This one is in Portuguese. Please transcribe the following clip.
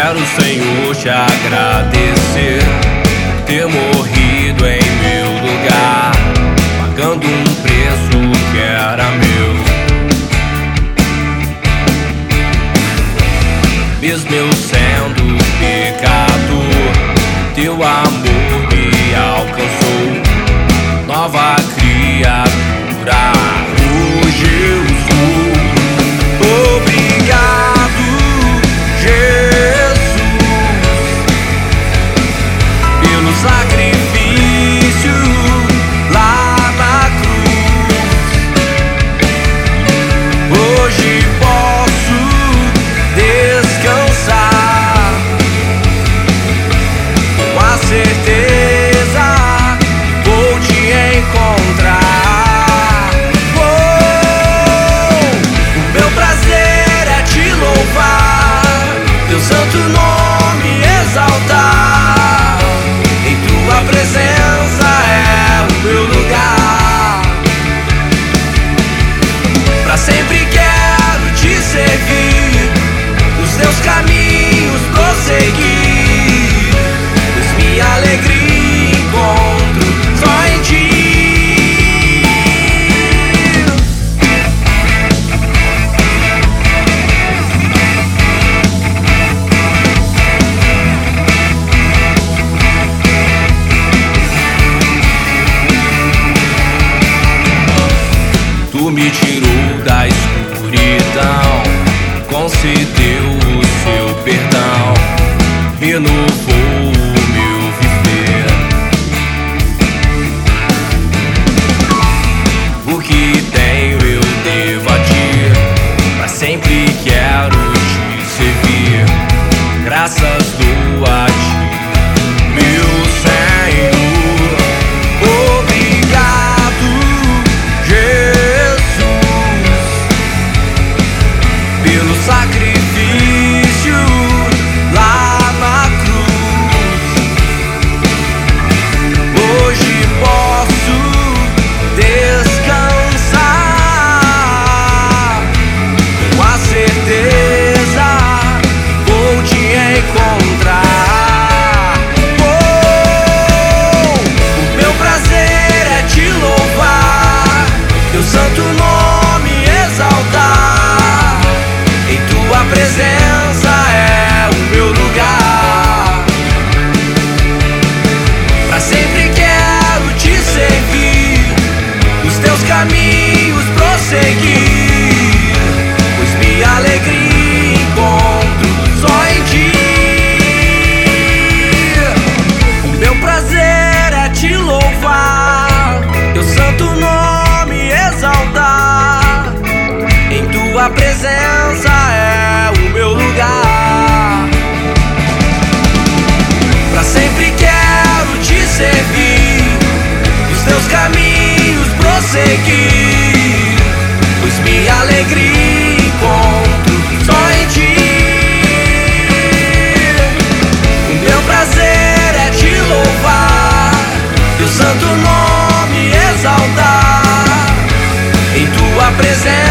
Quero, Senhor, te agradecer por ter morrido em meu lugar, pagando um preço que era meu. Mesmo eu sendo pecador, teu amor me alcançou, nova criatura hoje eu sou. Obrigado, Jesus, pelo sacrifício lá na cruz. Hoje posso descansar com a certeza vou te encontrar. O meu prazer é te louvar, teu santo nome exaltar. Em tua presença é o meu lugar. Pra sempre quero te servir, nos teus caminhos prosseguir, pois minha alegria encontro só em ti. Tu me tirou da escuridão, concedeu o seu perdão, renovou o meu viver. O que tenho eu devo a ti, pra sempre quero te servir. Graças dou a ti, meu Senhor. Obrigado, Jesus, pelo sacrifício lá na cruz. Hoje posso descansar com a certeza vou te encontrar. O meu prazer é te louvar, teu santo nome exaltar. Em tua presença é o meu lugar. Pra sempre quero te servir, os teus caminhos prosseguir, pois minha alegria encontro só em ti. O meu prazer é te louvar, teu santo nome exaltar. Em tua presença é o meu lugar. Pra sempre quero te servir, os teus caminhos prosseguir, pois minha alegria encontro só em ti. O meu prazer é te louvar, teu santo nome exaltar. Em tua presença